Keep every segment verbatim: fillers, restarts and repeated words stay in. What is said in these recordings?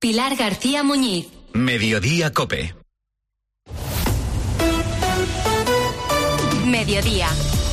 Pilar García Muñiz. Mediodía COPE. Mediodía.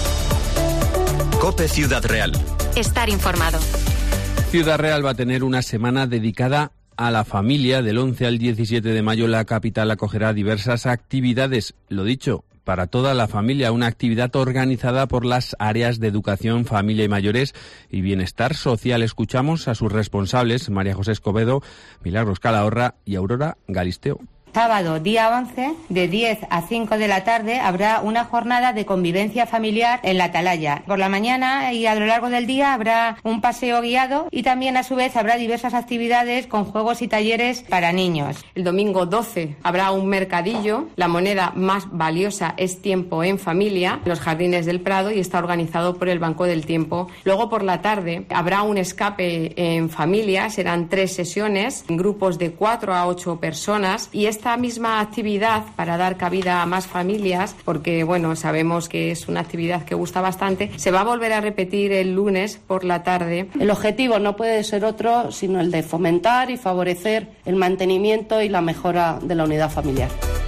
COPE Ciudad Real. Estar informado. Ciudad Real va a tener una semana dedicada a la familia. Del once al diecisiete de mayo la capital acogerá diversas actividades. Lo dicho, para toda la familia, una actividad organizada por las áreas de educación, familia y mayores y bienestar social. Escuchamos a sus responsables, María José Escobedo, Milagros Calahorra y Aurora Galisteo. Sábado, día once, de diez a cinco de la tarde, habrá una jornada de convivencia familiar en la Atalaya. Por la mañana y a lo largo del día habrá un paseo guiado y también a su vez habrá diversas actividades con juegos y talleres para niños. El domingo doce habrá un mercadillo. La moneda más valiosa es tiempo en familia, en los Jardines del Prado, y está organizado por el Banco del Tiempo. Luego por la tarde habrá un escape en familia. Serán tres sesiones en grupos de cuatro a ocho personas y es esta misma actividad, para dar cabida a más familias, porque bueno, sabemos que es una actividad que gusta bastante, se va a volver a repetir el lunes por la tarde. El objetivo no puede ser otro sino el de fomentar y favorecer el mantenimiento y la mejora de la unidad familiar.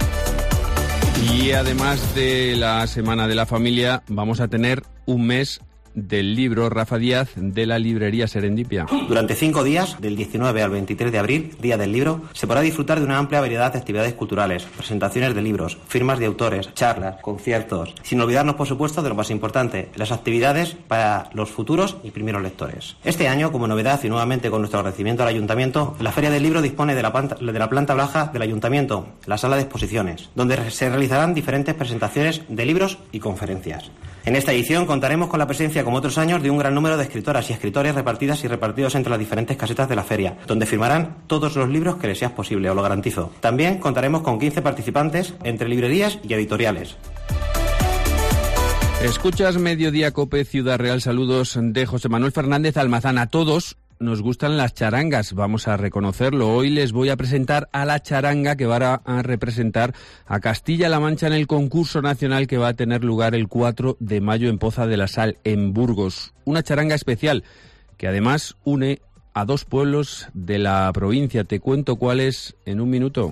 Y además de la Semana de la Familia, vamos a tener un mes del libro, Rafa Díaz, de la librería Serendipia. Durante cinco días, del diecinueve al veintitrés de abril, Día del Libro, se podrá disfrutar de una amplia variedad de actividades culturales, presentaciones de libros, firmas de autores, charlas, conciertos, sin olvidarnos, por supuesto, de lo más importante, las actividades para los futuros y primeros lectores. Este año, como novedad y nuevamente con nuestro agradecimiento al Ayuntamiento, la Feria del Libro dispone de la planta, de la planta baja del Ayuntamiento, la sala de exposiciones, donde se realizarán diferentes presentaciones de libros y conferencias. En esta edición contaremos con la presencia, como otros años, de un gran número de escritoras y escritores repartidas y repartidos entre las diferentes casetas de la feria, donde firmarán todos los libros que les sea posible, os lo garantizo. También contaremos con quince participantes entre librerías y editoriales. Escuchas Mediodía COPE Ciudad Real. Saludos de José Manuel Fernández Almazán. A todos nos gustan las charangas, vamos a reconocerlo. Hoy les voy a presentar a la charanga que va a representar a Castilla-La Mancha en el concurso nacional que va a tener lugar el cuatro de mayo en Poza de la Sal, en Burgos. Una charanga especial que además une a dos pueblos de la provincia. Te cuento cuáles en un minuto.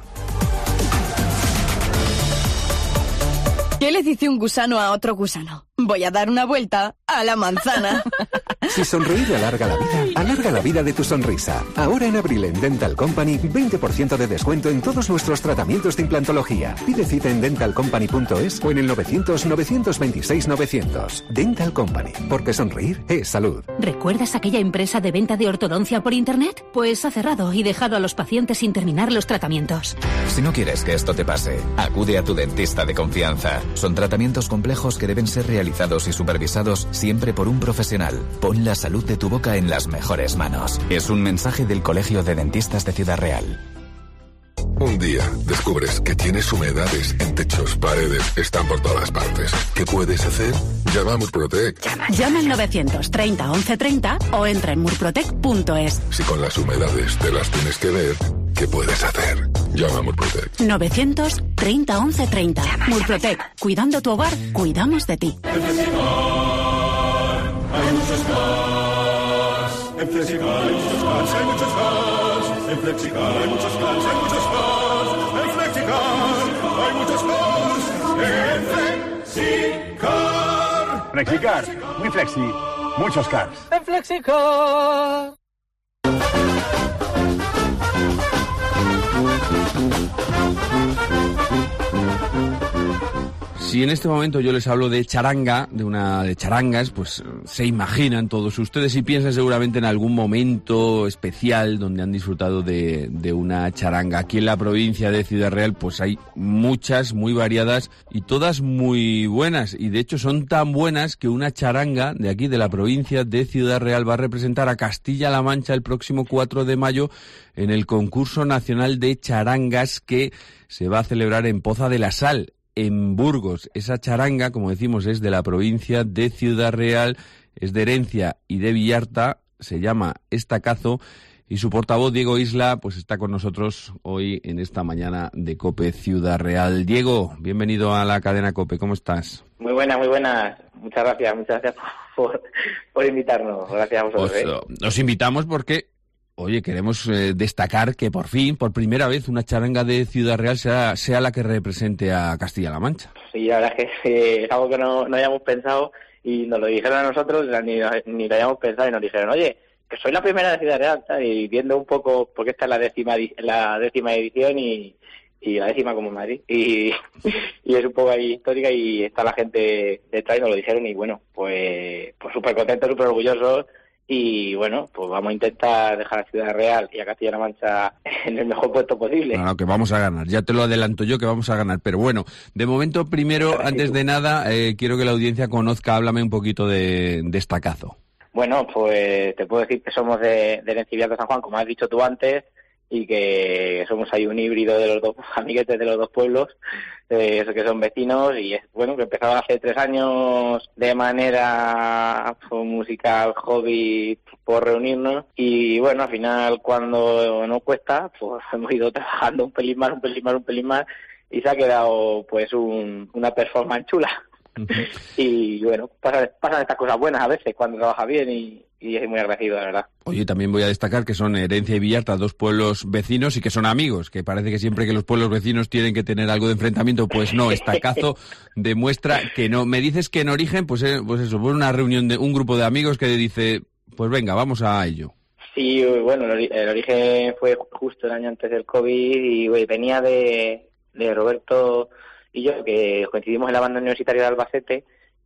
¿Qué le dice un gusano a otro gusano? Voy a dar una vuelta a la manzana. Si sonreír alarga la vida, alarga la vida de tu sonrisa. Ahora en abril en Dental Company, veinte por ciento de descuento en todos nuestros tratamientos de implantología. Pide cita en dental company punto es o en el novecientos, novecientos veintiséis, novecientos. Dental Company, porque sonreír es salud. ¿Recuerdas aquella empresa de venta de ortodoncia por internet? Pues ha cerrado y dejado a los pacientes sin terminar los tratamientos. Si no quieres que esto te pase, acude a tu dentista de confianza. Son tratamientos complejos que deben ser realizados y supervisados siempre por un profesional. Pon la salud de tu boca en las mejores manos. Es un mensaje del Colegio de Dentistas de Ciudad Real. Un día descubres que tienes humedades en techos, paredes, están por todas partes. ¿Qué puedes hacer? Llama a Murprotec. Llama, llama al novecientos treinta once treinta o entra en murprotec punto es. Si con las humedades te las tienes que ver, ¿qué puedes hacer? Llama a Murprotec. novecientos treinta once treinta. Murprotec. Cuidando tu hogar, cuidamos de ti. En Flexicar hay muchos cars. En Flexicar hay muchos cars, hay muchos cars. En Flexicar hay muchos cars, hay muchos cars. En Flexicar hay muchos cars. En Flexicar. Flexicar, muy flexi, muchos cars. En Flexicar. Si en este momento yo les hablo de charanga, de una de charangas, pues se imaginan todos ustedes y piensan seguramente en algún momento especial donde han disfrutado de, de una charanga. Aquí en la provincia de Ciudad Real pues hay muchas, muy variadas y todas muy buenas. Y de hecho son tan buenas que una charanga de aquí de la provincia de Ciudad Real va a representar a Castilla-La Mancha el próximo cuatro de mayo en el concurso nacional de charangas que se va a celebrar en Poza de la Sal, en Burgos. Esa charanga, como decimos, es de la provincia de Ciudad Real, es de Herencia y de Villarta, se llama Estacazo, y su portavoz, Diego Isla, pues está con nosotros hoy en esta mañana de COPE Ciudad Real. Diego, bienvenido a la cadena COPE, ¿cómo estás? Muy buena, muy buena. Muchas gracias, muchas gracias por, por invitarnos. Gracias a vosotros. Os, ¿eh? Os invitamos porque Oye, queremos eh, destacar que por fin, por primera vez, una charanga de Ciudad Real sea, sea la que represente a Castilla-La Mancha. Sí, la verdad es que eh, es algo que no, no habíamos pensado y nos lo dijeron a nosotros, ni, ni lo habíamos pensado y nos dijeron, oye, que soy la primera de Ciudad Real, ¿sabes? Y viendo un poco, porque esta es la décima la décima edición y, y la décima como en Madrid, y, y es un poco ahí histórica y está la gente detrás y nos lo dijeron y bueno, pues pues súper contentos, súper orgullosos y bueno, pues vamos a intentar dejar a Ciudad Real y a Castilla-La Mancha en el mejor puesto posible. Claro, que vamos a ganar, ya te lo adelanto yo que vamos a ganar, pero bueno, de momento primero, Gracias. antes de nada, eh, quiero que la audiencia conozca, háblame un poquito de, de Estacazo. Bueno, pues te puedo decir que somos de, del Encibiato de San Juan, como has dicho tú antes, y que somos ahí un híbrido de los dos amiguetes de los dos pueblos, eh, eso que son vecinos, y es bueno que empezaron hace tres años de manera pues, musical, hobby, por reunirnos, y bueno, al final cuando no cuesta, pues hemos ido trabajando un pelín más, un pelín más, un pelín más, y se ha quedado pues un, una performance chula. Uh-huh. Y bueno, pasan, pasan estas cosas buenas a veces cuando trabaja bien y, y es muy agradecido, la verdad. Oye, también voy a destacar que son Herencia y Villarta, dos pueblos vecinos y que son amigos, que parece que siempre que los pueblos vecinos tienen que tener algo de enfrentamiento, pues no, Estacazo demuestra que no. Me dices que en origen, pues, eh, pues eso, fue una reunión de un grupo de amigos que dice, pues venga, vamos a ello. Sí, bueno, el, el origen fue justo el año antes del COVID y bueno, venía de, de Roberto y yo, que coincidimos en la banda universitaria de Albacete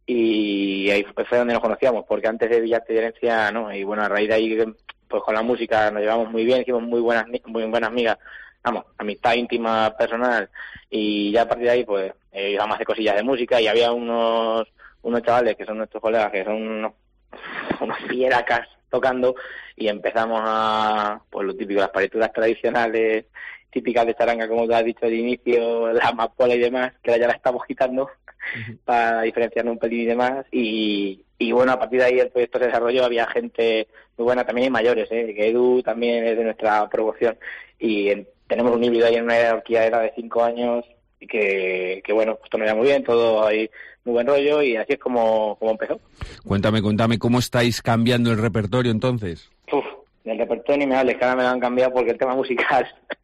y ahí fue donde nos conocíamos, porque antes de Villarta y Herencia, ¿no? Y bueno, a raíz de ahí, pues con la música nos llevamos muy bien, hicimos muy buenas muy buenas amigas, vamos, amistad íntima, personal, y ya a partir de ahí, pues, eh, íbamos a hacer cosillas de música y había unos unos chavales que son nuestros colegas, que son unos, unos fieracas tocando y empezamos a, pues lo típico, las partituras tradicionales típicas de charanga, como te has dicho al inicio, la amapola y demás, que ahora ya la estamos quitando uh-huh. para diferenciarnos un pelín y demás, y, y bueno, a partir de ahí el proyecto se desarrolló, había gente muy buena, también hay mayores, ¿eh? Que Edu también es de nuestra promoción, y en, tenemos un híbrido ahí en una horquilla de cinco años, y que, que bueno, esto nos va muy bien, todo ahí muy buen rollo, y así es como, como empezó. Cuéntame, cuéntame, ¿cómo estáis cambiando el repertorio entonces? Uf. Del repertorio ni me hables, que ahora me lo han cambiado porque el tema musical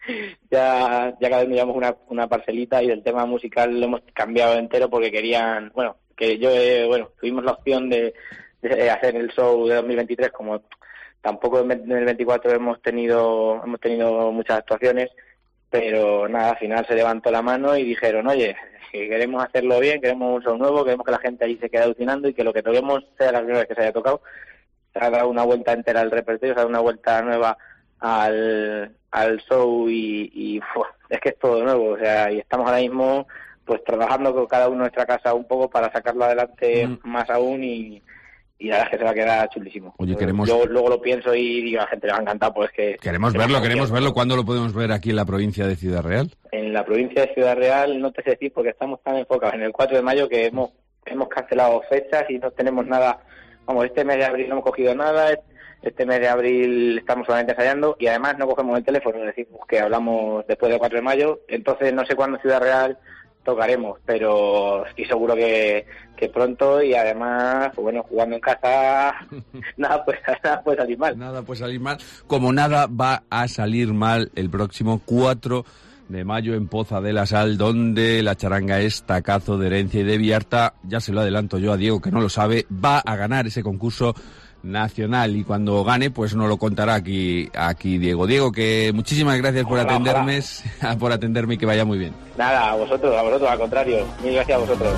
ya ya cada vez miramos una, una parcelita y el tema musical lo hemos cambiado entero porque querían, bueno, que yo, eh, bueno, tuvimos la opción de, de hacer el show de dos mil veintitrés, como tampoco en el veinticuatro hemos tenido hemos tenido muchas actuaciones, pero nada, al final se levantó la mano y dijeron, oye, que queremos hacerlo bien, queremos un show nuevo, queremos que la gente ahí se quede alucinando y que lo que toquemos sea la primera vez que se haya tocado. Se ha dado una vuelta entera al repertorio, se ha dado una vuelta nueva al, al show y, y uf, es que es todo nuevo, o sea, y estamos ahora mismo pues trabajando con cada uno en nuestra casa un poco para sacarlo adelante mm. más aún y, y la verdad es que se va a quedar chulísimo. Oye, queremos... Yo luego lo pienso y digo, a la gente le va a encantar, pues que... Queremos verlo, queremos verlo. ¿Cuándo lo podemos ver aquí en la provincia de Ciudad Real? En la provincia de Ciudad Real no te sé decir porque estamos tan enfocados en el cuatro de mayo que hemos, hemos cancelado fechas y no tenemos nada... Vamos, este mes de abril no hemos cogido nada, este mes de abril estamos solamente ensayando y además no cogemos el teléfono, decimos que hablamos después del cuatro de mayo, entonces no sé cuándo en Ciudad Real tocaremos, pero estoy seguro que, que pronto y además, pues bueno, jugando en casa, nada, pues, nada puede salir mal. Nada puede salir mal, como nada va a salir mal el próximo cuatro de mayo en Poza de la Sal, donde la charanga Estacazo de Herencia y de Villarta, ya se lo adelanto yo a Diego que no lo sabe, va a ganar ese concurso nacional y cuando gane pues nos lo contará aquí aquí Diego. Diego, que muchísimas gracias por ojalá, atenderme ojalá. por atenderme y que vaya muy bien. Nada, a vosotros, a vosotros, al contrario, mil gracias a vosotros.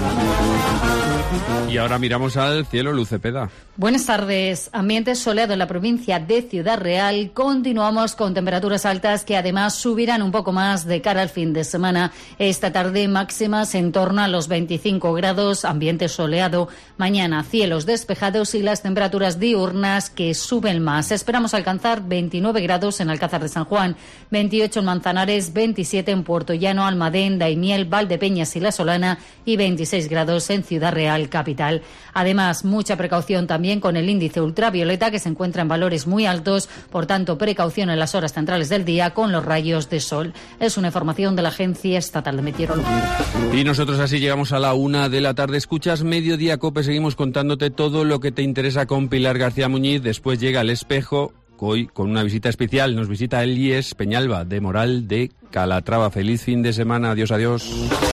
Y ahora miramos al cielo, Luz Cepeda. Buenas tardes. Ambiente soleado en la provincia de Ciudad Real. Continuamos con temperaturas altas que además subirán un poco más de cara al fin de semana. Esta tarde máximas en torno a los veinticinco grados, ambiente soleado. Mañana cielos despejados y las temperaturas diurnas que suben más. Esperamos alcanzar veintinueve grados en Alcázar de San Juan, veintiocho en Manzanares, veintisiete en Puerto Llano, Almadén, Daimiel, Valdepeñas y La Solana y veintiséis grados en Ciudad Real capital. Además, mucha precaución también con el índice ultravioleta que se encuentra en valores muy altos, por tanto precaución en las horas centrales del día con los rayos de sol. Es una información de la Agencia Estatal de Meteorología. Y nosotros así llegamos a la una de la tarde. Escuchas Mediodía Cope, seguimos contándote todo lo que te interesa con Pilar García Muñiz. Después llega El Espejo Hoy con una visita especial. Nos visita Elías Peñalba de Moral de Calatrava. Feliz fin de semana. Adiós, adiós.